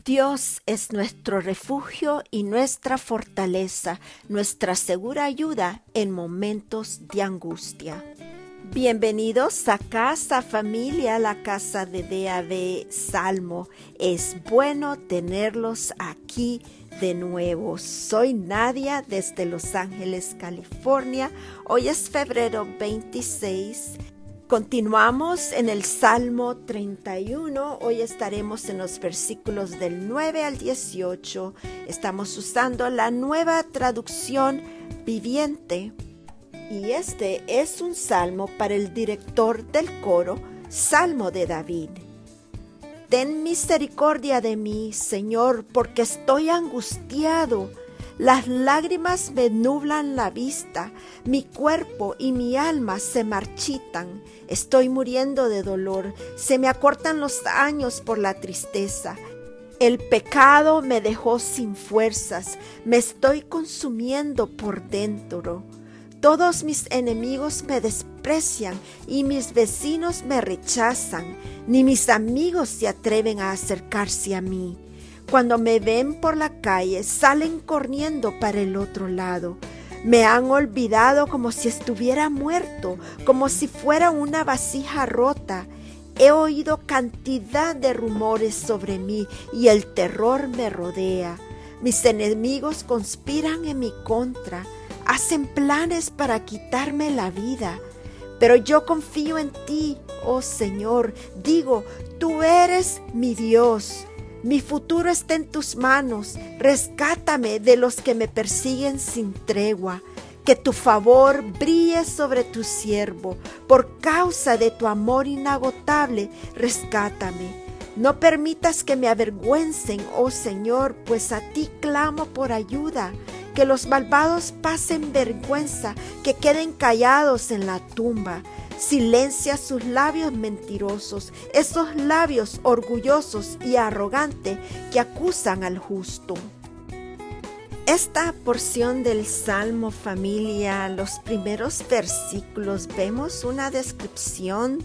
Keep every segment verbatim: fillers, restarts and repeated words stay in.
Dios es nuestro refugio y nuestra fortaleza, nuestra segura ayuda en momentos de angustia. Bienvenidos a Casa Familia, la casa de D A B Salmo. Es bueno tenerlos aquí de nuevo. Soy Nadia desde Los Ángeles, California. Hoy es febrero veintiséis. Continuamos en el Salmo treinta y uno. Hoy estaremos en los versículos del nueve al dieciocho. Estamos usando la nueva traducción viviente. Y este es un salmo para el director del coro, Salmo de David. Ten misericordia de mí, Señor, porque estoy angustiado. Las lágrimas me nublan la vista, mi cuerpo y mi alma se marchitan. Estoy muriendo de dolor, se me acortan los años por la tristeza. El pecado me dejó sin fuerzas, me estoy consumiendo por dentro. Todos mis enemigos me desprecian y mis vecinos me rechazan, ni mis amigos se atreven a acercarse a mí. Cuando me ven por la calle, salen corriendo para el otro lado. Me han olvidado como si estuviera muerto, como si fuera una vasija rota. He oído cantidad de rumores sobre mí y el terror me rodea. Mis enemigos conspiran en mi contra, hacen planes para quitarme la vida. Pero yo confío en ti, oh Señor. Digo, tú eres mi Dios. Mi futuro está en tus manos. Rescátame de los que me persiguen sin tregua. Que tu favor brille sobre tu siervo. Por causa de tu amor inagotable, rescátame. No permitas que me avergüencen, oh Señor, pues a ti clamo por ayuda. Que los malvados pasen vergüenza, que queden callados en la tumba. Silencia sus labios mentirosos, esos labios orgullosos y arrogantes que acusan al justo. Esta porción del Salmo, familia, los primeros versículos, vemos una descripción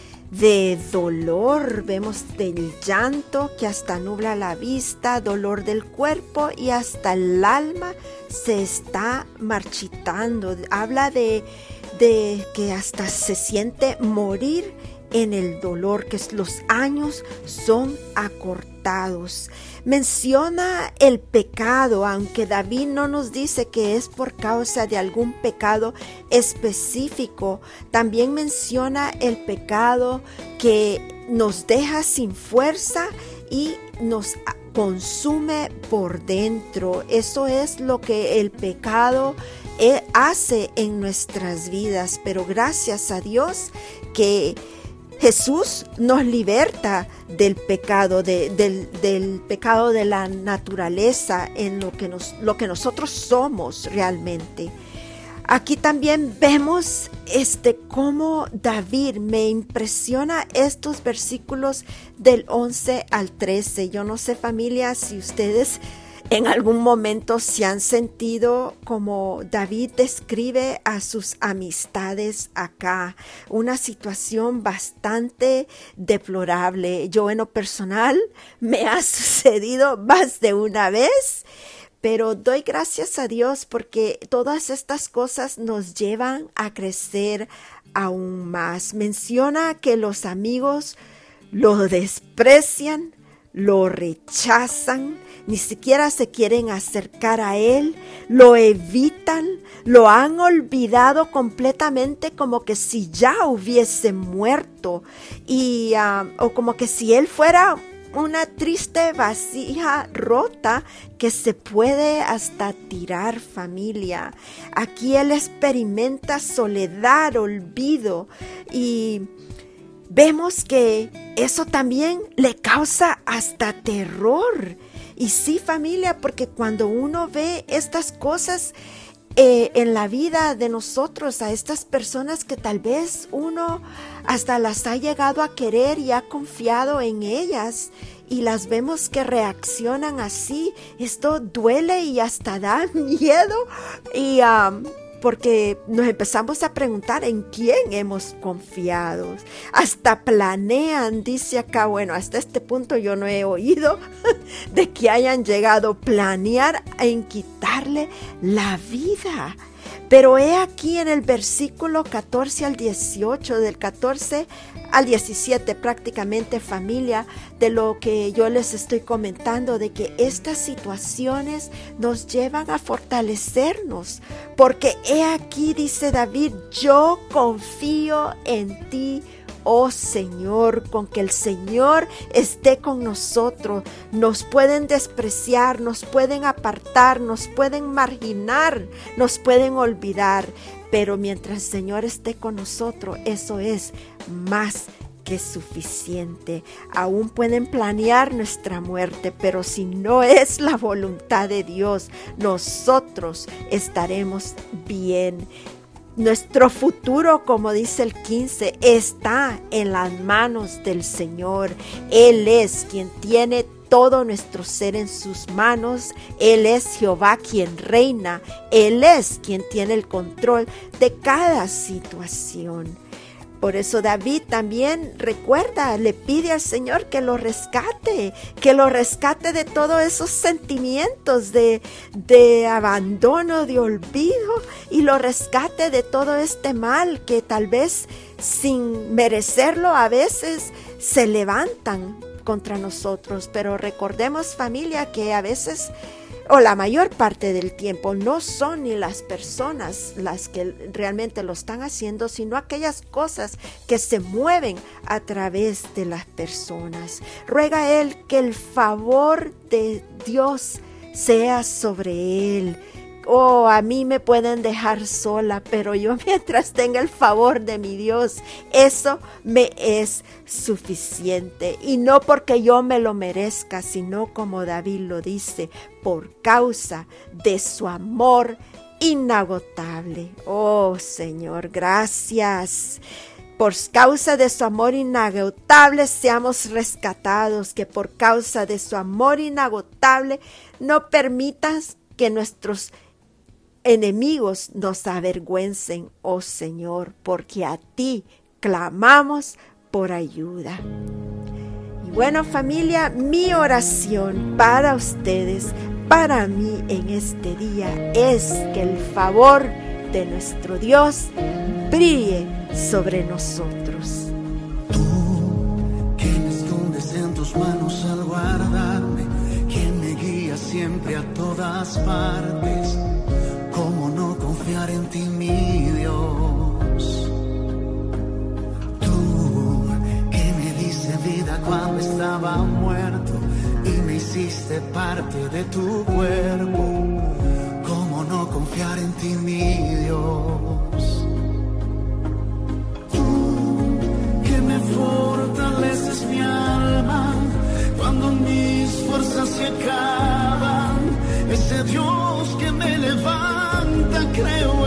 de dolor, vemos del llanto que hasta nubla la vista, dolor del cuerpo y hasta el alma se está marchitando. Habla de, de que hasta se siente morir en el dolor, que los años son acortados. Menciona el pecado, aunque David no nos dice que es por causa de algún pecado específico. También menciona el pecado que nos deja sin fuerza y nos consume por dentro. Eso es lo que el pecado hace en nuestras vidas. Pero gracias a Dios que Jesús nos liberta del pecado, de, del, del pecado de la naturaleza, en lo que, nos, lo que nosotros somos realmente. Aquí también vemos este, cómo David, me impresiona estos versículos del once al trece. Yo no sé, familia, si ustedes en algún momento se han sentido como David describe a sus amistades acá, una situación bastante deplorable. Yo en lo personal me ha sucedido más de una vez, pero doy gracias a Dios porque todas estas cosas nos llevan a crecer aún más. Menciona que los amigos lo desprecian, lo rechazan, ni siquiera se quieren acercar a él, lo evitan, lo han olvidado completamente, como que si ya hubiese muerto y uh, o como que si él fuera una triste vasija rota que se puede hasta tirar, familia. Aquí él experimenta soledad, olvido, y vemos que eso también le causa hasta terror. Y sí, familia, porque cuando uno ve estas cosas eh, en la vida de nosotros, a estas personas que tal vez uno hasta las ha llegado a querer y ha confiado en ellas, y las vemos que reaccionan así, esto duele y hasta da miedo. Y um, porque nos empezamos a preguntar en quién hemos confiado. Hasta planean, dice acá, bueno, hasta este punto yo no he oído de que hayan llegado a planear en quitarle la vida. Pero he aquí en el versículo catorce al dieciocho, del catorce al diecisiete prácticamente, familia, de lo que yo les estoy comentando, de que estas situaciones nos llevan a fortalecernos, porque he aquí, dice David, yo confío en ti, oh Señor. Con que el Señor esté con nosotros, nos pueden despreciar, nos pueden apartar, nos pueden marginar, nos pueden olvidar, pero mientras el Señor esté con nosotros, eso es más que suficiente. Aún pueden planear nuestra muerte, pero si no es la voluntad de Dios, nosotros estaremos bien. Nuestro futuro, como dice el quince, está en las manos del Señor. Él es quien tiene todo nuestro ser en sus manos. Él es Jehová quien reina. Él es quien tiene el control de cada situación. Por eso David también recuerda, le pide al Señor que lo rescate, que lo rescate de todos esos sentimientos de, de abandono, de olvido, y lo rescate de todo este mal que tal vez sin merecerlo a veces se levantan contra nosotros. Pero recordemos, familia, que a veces, o la mayor parte del tiempo, no son ni las personas las que realmente lo están haciendo, sino aquellas cosas que se mueven a través de las personas. Ruega a Él que el favor de Dios sea sobre Él. Oh, a mí me pueden dejar sola, pero yo mientras tenga el favor de mi Dios, eso me es suficiente. Y no porque yo me lo merezca, sino como David lo dice, por causa de su amor inagotable. Oh, Señor, gracias. Por causa de su amor inagotable seamos rescatados, que por causa de su amor inagotable no permitas que nuestros enemigos nos avergüencen, oh Señor, porque a ti clamamos por ayuda. Y bueno, familia, mi oración para ustedes, para mí en este día, es que el favor de nuestro Dios brille sobre nosotros. Tú, que me escondes en tus manos al guardarme, quien me guía siempre a todas partes. ¿Cómo no confiar en ti, mi Dios? Tú, que me diste vida cuando estaba muerto y me hiciste parte de tu cuerpo. ¿Cómo no confiar en ti, mi Dios? Tú, que me fortaleces mi alma cuando mis fuerzas se acaban. Ese Dios que me levanta, creo